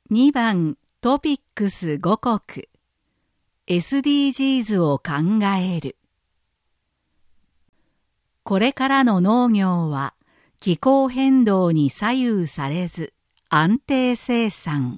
2番トピックス5国 SDGs を考える。これからの農業は気候変動に左右されず安定生産。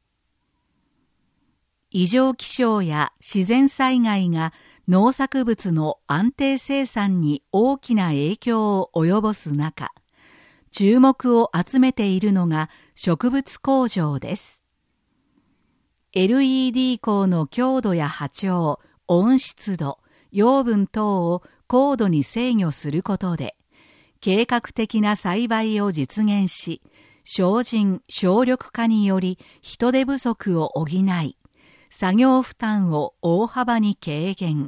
異常気象や自然災害が農作物の安定生産に大きな影響を及ぼす中、注目を集めているのが植物工場です。LED 光の強度や波長、温湿度、養分等を高度に制御することで、計画的な栽培を実現し、省人・省力化により人手不足を補い、作業負担を大幅に軽減。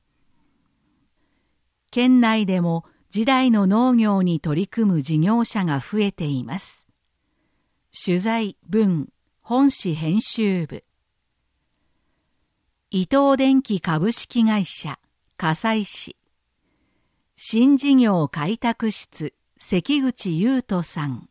県内でも次代の農業に取り組む事業者が増えています。取材文本誌編集部。伊東電機株式会社加西市。新事業開拓室関口優斗さん。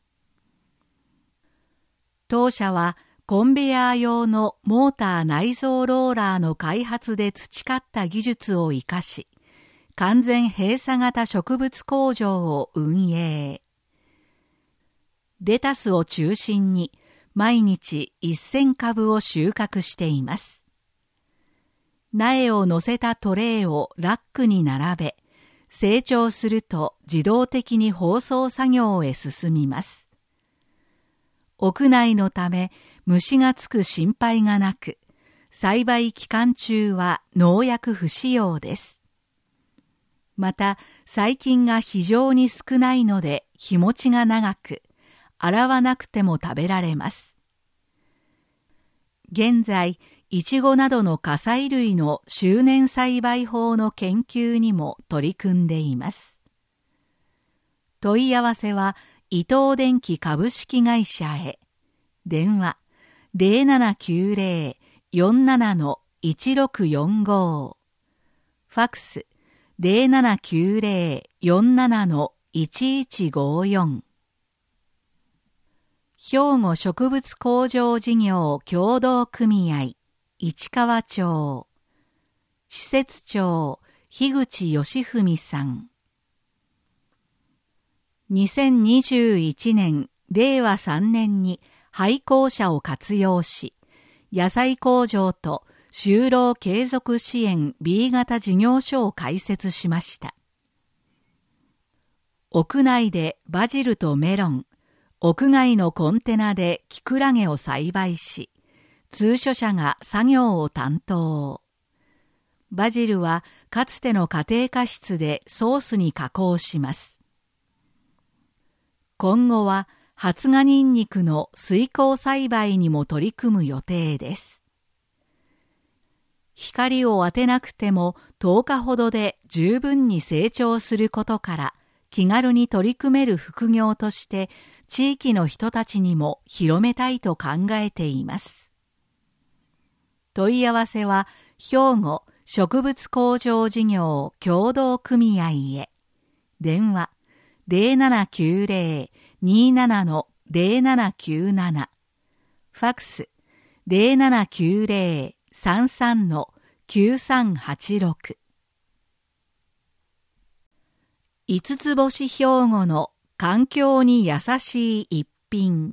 当社はコンベヤー用のモーター内蔵ローラーの開発で培った技術を生かし、完全閉鎖型植物工場を運営。レタスを中心に毎日1000株を収穫しています。苗を乗せたトレイをラックに並べ、成長すると自動的に包装作業へ進みます。屋内のため虫がつく心配がなく、栽培期間中は農薬不使用です。また、細菌が非常に少ないので日持ちが長く、洗わなくても食べられます。現在、イチゴなどの果菜類の周年栽培法の研究にも取り組んでいます。問い合わせは伊東電機株式会社へ。電話 0790-47-1645 ファックス 0790-47-1154 兵庫植物工場事業協同組合市川町施設長樋口義文さん。2021年令和3年に廃校舎を活用し、野菜工場と就労継続支援 B 型事業所を開設しました。屋内でバジルとメロン、屋外のコンテナでキクラゲを栽培し、通所者が作業を担当。バジルはかつての家庭科室でソースに加工します。今後は発芽ニンニクの水耕栽培にも取り組む予定です。光を当てなくても10日ほどで十分に成長することから気軽に取り組める副業として地域の人たちにも広めたいと考えています。問い合わせは兵庫植物工場事業協同組合へ。電話 0790-27-0797 ファックス 0790-33-9386 五つ星兵庫の環境に優しい一品。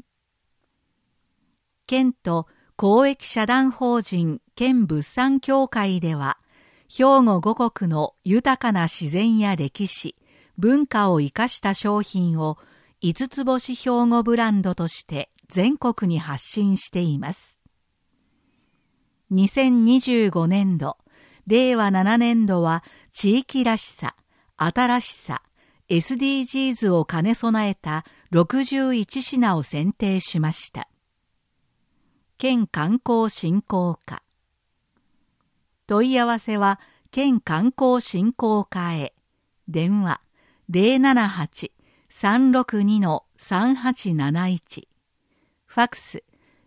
県と公益社団法人県物産協会では、兵庫5国の豊かな自然や歴史、文化を生かした商品を五つ星兵庫ブランドとして全国に発信しています。2025年度、令和7年度は地域らしさ、新しさ、SDGs を兼ね備えた61品を選定しました。県観光振興課。問い合わせは県観光振興課へ。電話 078-362-3871 ファックス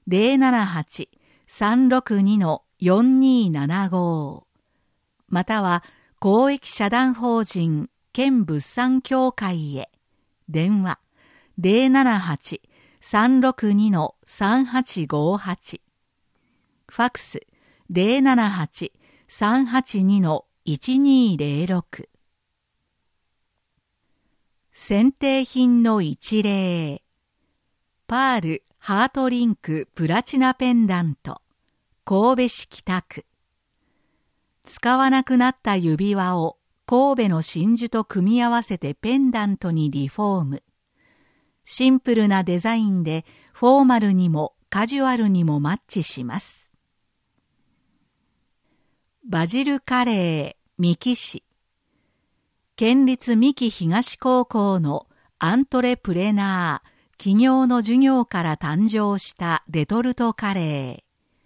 078-362-4275 または公益社団法人県物産協会へ。電話 078-362-4275 362-3858。ファックス078-382-1206。選定品の一例。パールハートリンクプラチナペンダント、神戸市北区。使わなくなった指輪を神戸の真珠と組み合わせてペンダントにリフォーム。シンプルなデザインでフォーマルにもカジュアルにもマッチします。バジルカレー三木市。県立三木東高校のアントレプレナー起業の授業から誕生したレトルトカレー。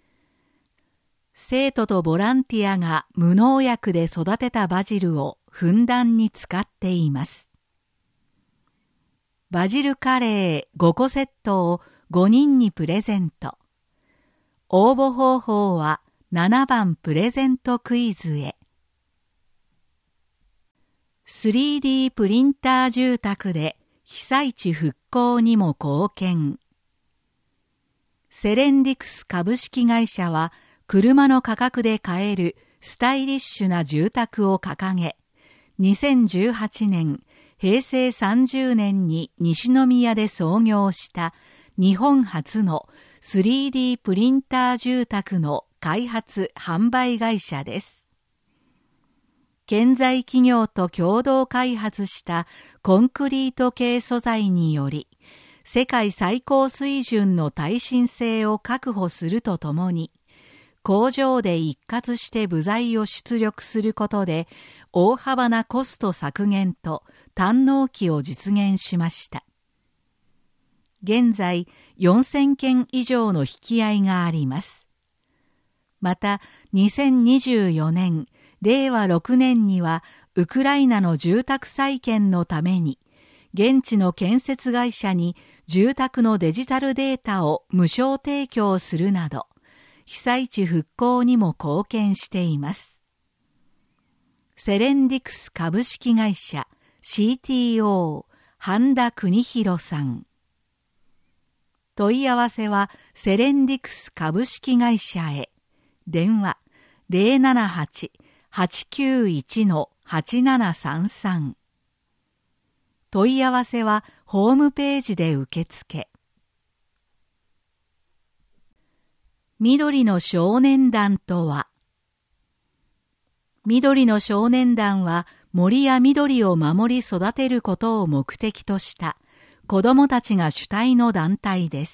生徒とボランティアが無農薬で育てたバジルをふんだんに使っています。バジルカレー5個セットを5人にプレゼント。応募方法は7番プレゼントクイズへ。3D プリンター住宅で被災地復興にも貢献。セレンディクス株式会社は車の価格で買えるスタイリッシュな住宅を掲げ、2018年、平成30年に西宮で創業した日本初の 3D プリンター住宅の開発・販売会社です。建材企業と共同開発したコンクリート系素材により、世界最高水準の耐震性を確保するとともに、工場で一括して部材を出力することで、大幅なコスト削減と堪能期を実現しました。現在、4000件以上の引き合いがあります。また、2024年、令和6年には、ウクライナの住宅再建のために、現地の建設会社に住宅のデジタルデータを無償提供するなど、被災地復興にも貢献しています。セレンディクス株式会社 CTO 半田邦弘さん。問い合わせはセレンディクス株式会社へ。電話 078-891-8733。問い合わせはホームページで受付。緑の少年団とは、緑の少年団は森や緑を守り育てることを目的とした子どもたちが主体の団体です。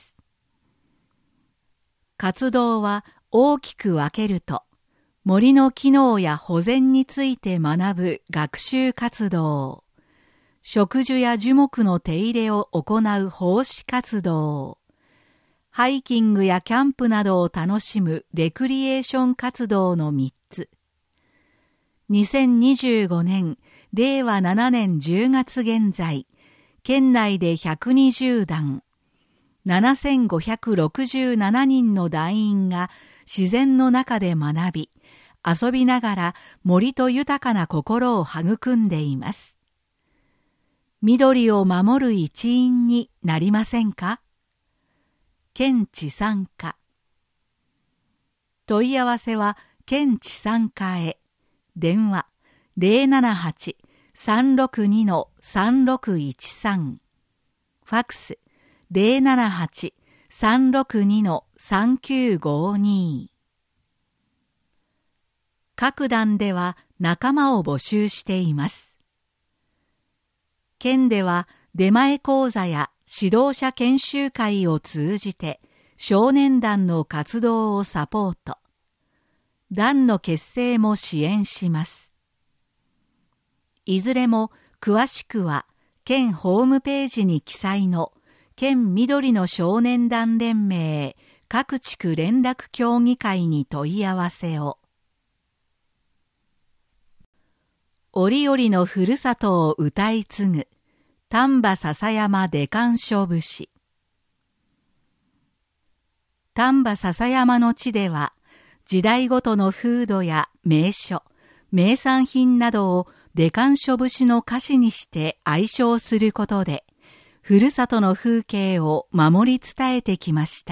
活動は大きく分けると、森の機能や保全について学ぶ学習活動、植樹や樹木の手入れを行う奉仕活動、ハイキングやキャンプなどを楽しむレクリエーション活動の3つ。2025年、令和7年10月現在、県内で120団、7567人の団員が自然の中で学び、遊びながら森と豊かな心を育んでいます。緑を守る一員になりませんか？県地産課。問い合わせは県地産課へ。電話 078-362-3613。ファックス 078-362-3952。各団では仲間を募集しています。県では出前講座や指導者研修会を通じて少年団の活動をサポート。団の結成も支援します。いずれも詳しくは県ホームページに記載の県緑の少年団連盟各地区連絡協議会に問い合わせを。折々のふるさとを歌い継ぐ丹波篠山出鑑書節。丹波篠山の地では時代ごとの風土や名所、名産品などを出鑑書節の歌詞にして愛唱することで、 ふるさとの風景を守り伝えてきました。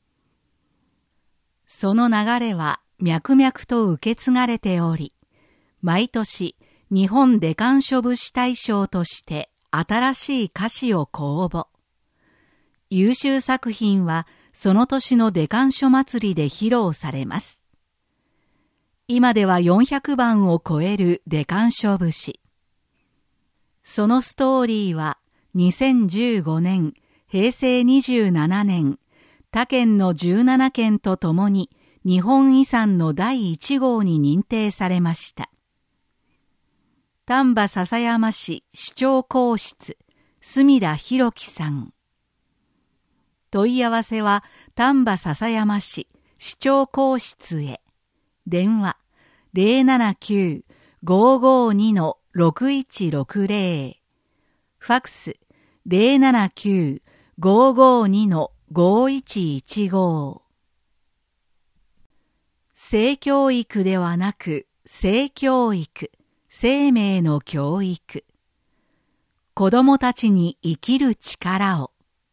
その流れは脈々と受け継がれており、毎年日本デカンショ節大賞として新しい歌詞を公募。優秀作品はその年のデカンショ祭りで披露されます。今では400番を超えるデカンショ節。そのストーリーは2015年、平成27年、他県の17県とともに日本遺産の第1号に認定されました。丹波篠山市市長公室、隅田博樹さん。問い合わせは丹波篠山市市長公室へ。電話 079-552-6160。ファクス 079-552-5115。性教育ではなく性教育、生命の教育。子どもたちに生きる力を。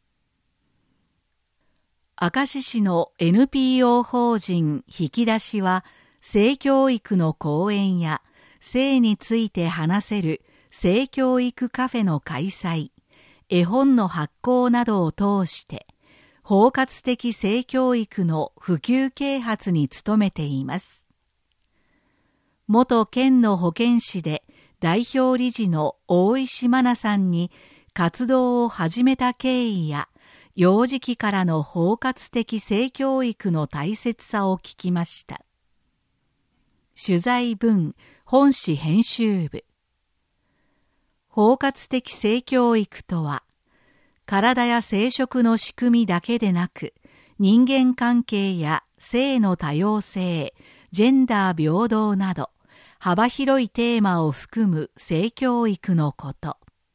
明石市の NPO 法人引き出しは、性教育の講演や性について話せる性教育カフェの開催、絵本の発行などを通して、包括的性教育の普及啓発に努めています。元県の保健師で代表理事の大石真奈さんに活動を始めた経緯や、幼児期からの包括的性教育の大切さを聞きました。取材文、本誌編集部。包括的性教育とは、体や生殖の仕組みだけでなく、人間関係や性の多様性、ジェンダー平等など、幅広いテーマを含む性教育のこと。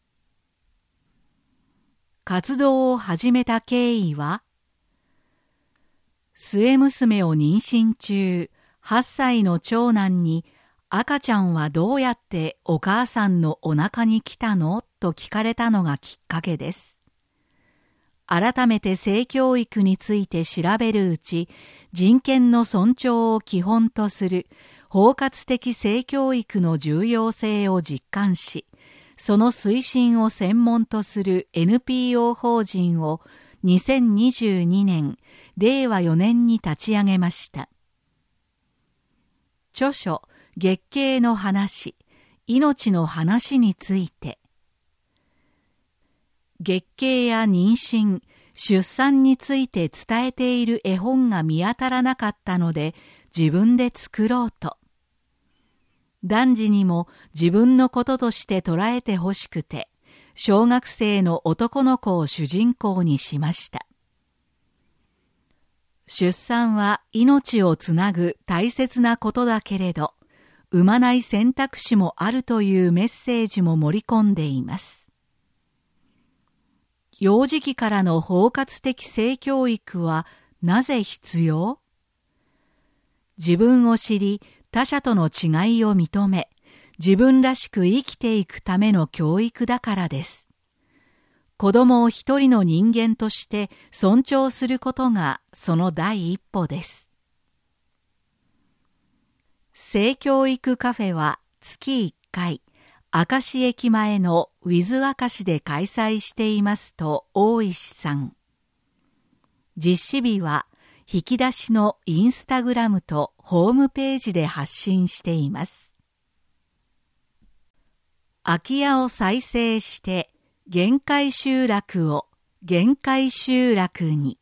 活動を始めた経緯は、末娘を妊娠中、8歳の長男に、赤ちゃんはどうやってお母さんのお腹に来たのと聞かれたのがきっかけです。改めて性教育について調べるうち、人権の尊重を基本とする包括的性教育の重要性を実感し、その推進を専門とする NPO 法人を2022年、令和4年に立ち上げました。著書、月経の話、命の話について、月経や妊娠、出産について伝えている絵本が見当たらなかったので、自分で作ろうと。男児にも自分のこととして捉えてほしくて、小学生の男の子を主人公にしました。出産は命をつなぐ大切なことだけれど、産まない選択肢もあるというメッセージも盛り込んでいます。幼児期からの包括的性教育はなぜ必要？自分を知り、他者との違いを認め、自分らしく生きていくための教育だからです。子供を一人の人間として尊重することがその第一歩です。性教育カフェは月1回、明石駅前のウィズ明石で開催していますと大石さん。実施日は引き出しのインスタグラムとホームページで発信しています。空き家を再生して限界集落を限界集落に。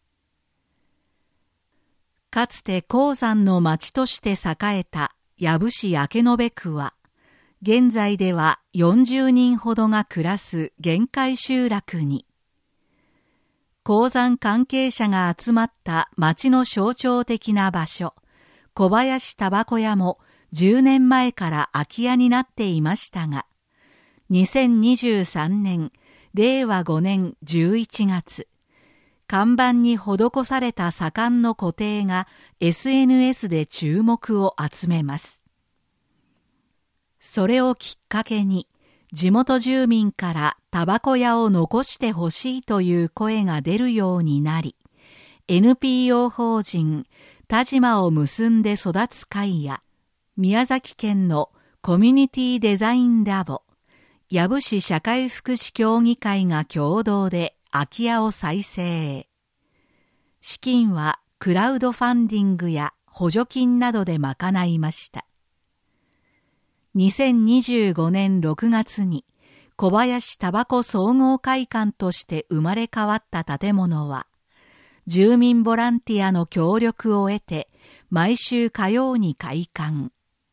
かつて鉱山の町として栄えた養父市明延区は、現在では40人ほどが暮らす限界集落に。鉱山関係者が集まった町の象徴的な場所、小林タバコ屋も10年前から空き家になっていましたが、2023年、令和5年11月、看板に施された左官の固定が SNS で注目を集めます。それをきっかけに、 地元住民からタバコ屋を残してほしいという声が出るようになり、NPO 法人田島を結んで育つ会や、宮崎県のコミュニティデザインラボ、養父市社会福祉協議会が共同で空き家を再生。資金はクラウドファンディングや補助金などで賄いました。2025年6月に小林タバコ総合会館として生まれ変わった建物は、住民ボランティアの協力を得て毎週火曜に開館。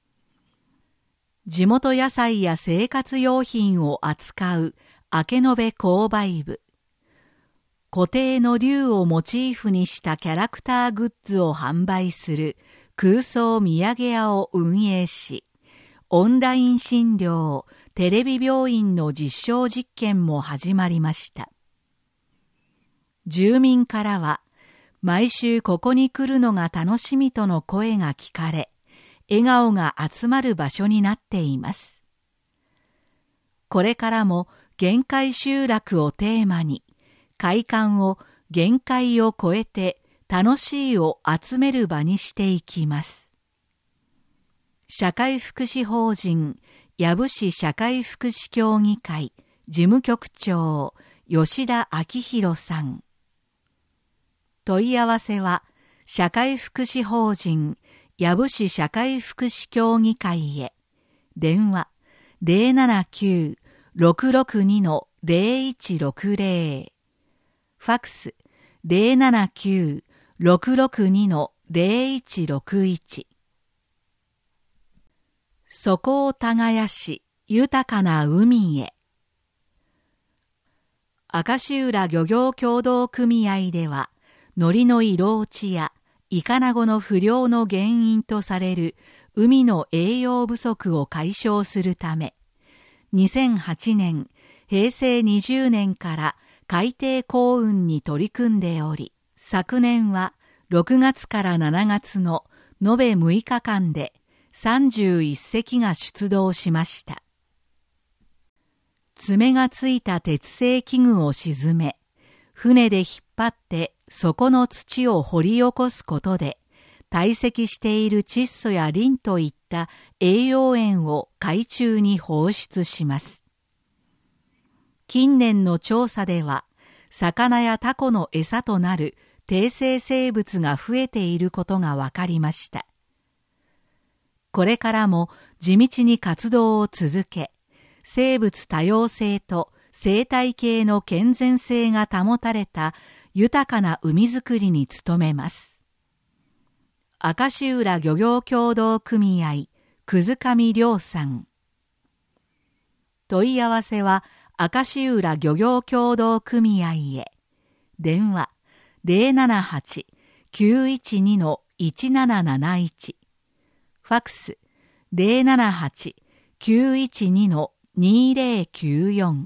地元野菜や生活用品を扱う明延購買部、固定の竜をモチーフにしたキャラクターグッズを販売する空想土産屋を運営し、オンライン診療、テレビ病院の実証実験も始まりました。住民からは、毎週ここに来るのが楽しみとの声が聞かれ、笑顔が集まる場所になっています。これからも限界集落をテーマに、会館を限界を超えて楽しいを集める場にしていきます。社会福祉法人養父市社会福祉協議会事務局長吉田明宏さん。問い合わせは社会福祉法人養父市社会福祉協議会へ。電話 079-662-0160。ファクス 079-662-0161。そこを耕し豊かな海へ。明石浦漁業協同組合では、海苔の色落ちやイカナゴの不漁の原因とされる海の栄養不足を解消するため、2008年、平成20年から海底耕運に取り組んでおり、昨年は6月から7月の延べ6日間で31隻が出動しました。爪がついた鉄製器具を沈め、船で引っ張って底の土を掘り起こすことで、堆積している窒素やリンといった栄養塩を海中に放出します。近年の調査では、魚やタコの餌となる低生生物が増えていることが分かりました。これからも地道に活動を続け、生物多様性と生態系の健全性が保たれた豊かな海づくりに努めます。明石浦漁業協同組合、葛上亮さん。問い合わせは、明石浦漁業協同組合へ。電話 078-912-1771。ファクス 078-912-2094。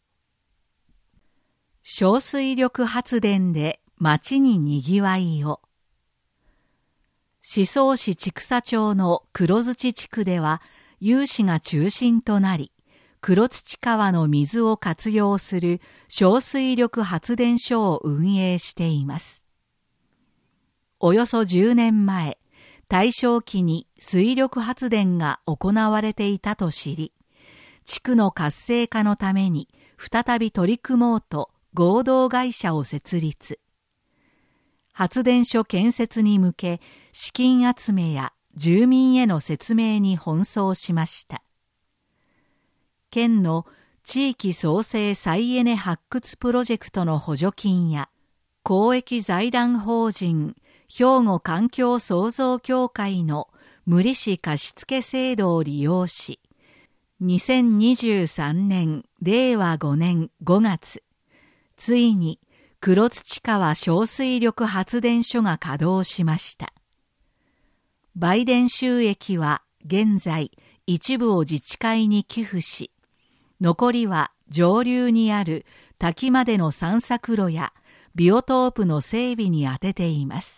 小水力発電で町ににぎわいを。宍粟市千種町の黒土地区では有志が中心となり、黒土川の水を活用する小水力発電所を運営しています。およそ10年前、大正期に水力発電が行われていたと知り、地区の活性化のために再び取り組もうと合同会社を設立。発電所建設に向け、資金集めや住民への説明に奔走しました。県の地域創生再エネ発掘プロジェクトの補助金や、公益財団法人兵庫環境創造協会の無利子貸付制度を利用し、2023年令和5年5月、ついに黒土川小水力発電所が稼働しました。売電収益は現在一部を自治会に寄付し、残りは上流にある滝までの散策路やビオトープの整備に充てています。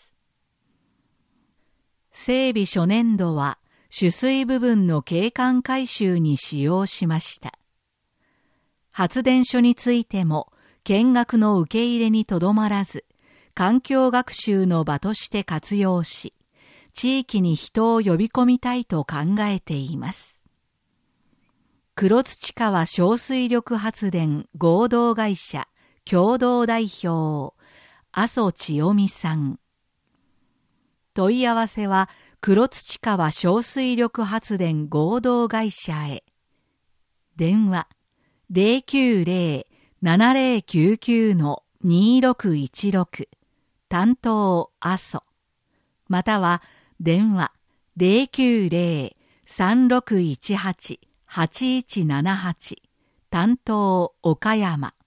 整備初年度は取水部分の景観改修に使用しました。 発電所についても見学の受け入れにとどまらず、環境学習の場として活用し、地域に人を呼び込みたいと考えています。黒土川小水力発電合同会社共同代表、阿蘇千代美さん。問い合わせは黒土川小水力発電合同会社へ。電話090-7099-2616 担当阿蘇、または電話090-3618-8178担当岡山。